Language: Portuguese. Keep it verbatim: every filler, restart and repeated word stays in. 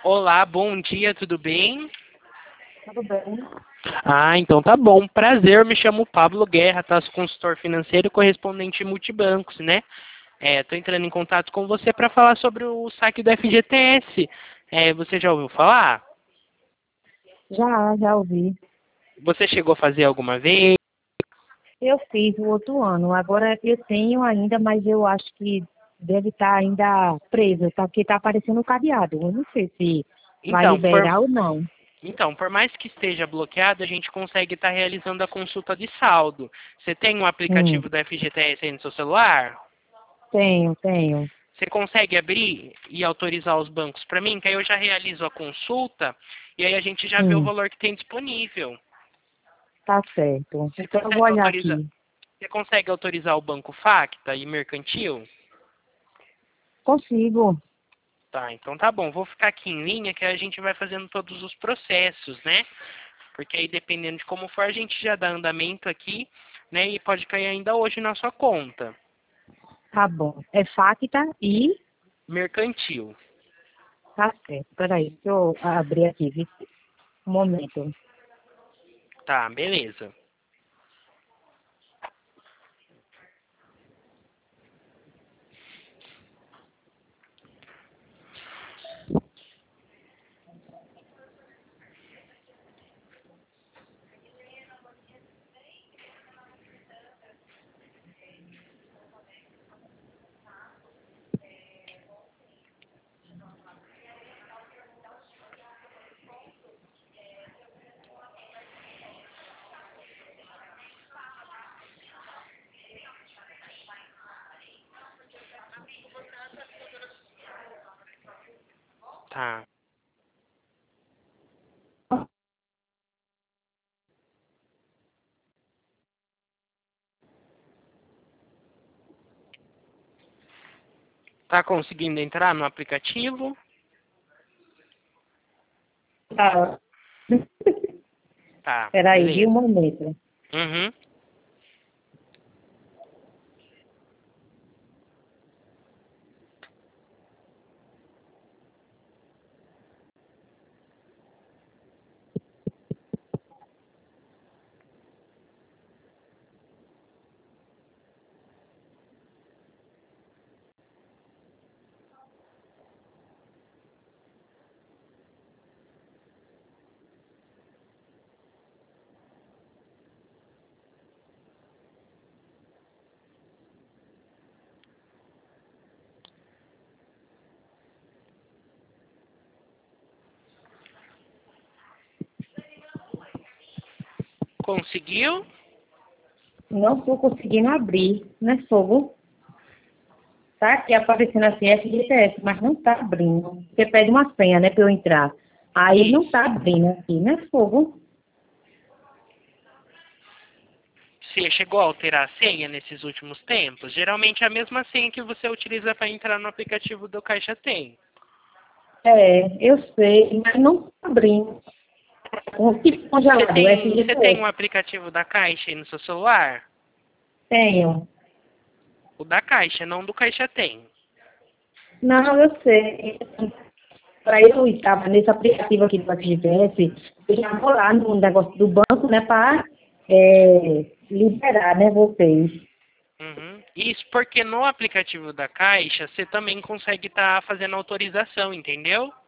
Olá, bom dia, tudo bem? Tudo bem? Ah, então tá bom. Prazer, me chamo Pablo Guerra, tá? Sou consultor financeiro e correspondente multibancos, né? É, tô entrando em contato com você para falar sobre o saque do F G T S. É, você já ouviu falar? Já, já ouvi. Você chegou a fazer alguma vez? Eu fiz o outro ano. Agora eu tenho ainda, mas eu acho que deve estar ainda preso, tá? Porque está aparecendo o cadeado. Eu não sei se vai Então, por, liberar ou não. então, por mais que esteja bloqueado, a gente consegue estar realizando a consulta de saldo. Você tem um Hum, aplicativo do F G T S aí no seu celular? tenho, tenho. Você consegue abrir e autorizar os bancos para mim? Que aí eu já realizo a consulta e aí a gente já vê o Hum, valor que tem disponível. tá certo. Você Então eu vou consegue olhar autorizar, aqui. você consegue autorizar o banco Facta e Mercantil? Consigo. Tá, então tá bom. Vou ficar aqui em linha que a gente vai fazendo todos os processos, né? Porque aí dependendo de como for, a gente já dá andamento aqui, né? E pode cair ainda hoje na sua conta. Tá bom. É Facta e Mercantil. tá certo. Peraí, deixa eu abrir aqui, viu? Um momento. Tá, beleza. Tá. Tá conseguindo entrar no aplicativo? Tá. Tá, Peraí, viu? Um beleza. momento. Uhum. Conseguiu? Não estou conseguindo abrir, né, fogo? Tá aqui aparecendo assim F G T S, mas não tá abrindo. Você pede uma senha, né, para eu entrar. Aí não Isso. tá abrindo aqui, né, fogo? Você chegou a alterar a senha nesses últimos tempos? Geralmente é a mesma senha que você utiliza para entrar no aplicativo do Caixa Tem. É, eu sei, mas não tá abrindo. Um tipo Você congelado, tem, você tem um F G T S. aplicativo da Caixa aí no seu celular? Tenho. O da Caixa, não do Caixa Tem. Não, eu sei. Para eu estar nesse aplicativo aqui do F G T S, eu já vou lá no negócio do banco, né, para é, liberar, né, vocês. Uhum. Isso porque no aplicativo da Caixa você também consegue estar fazendo autorização, entendeu?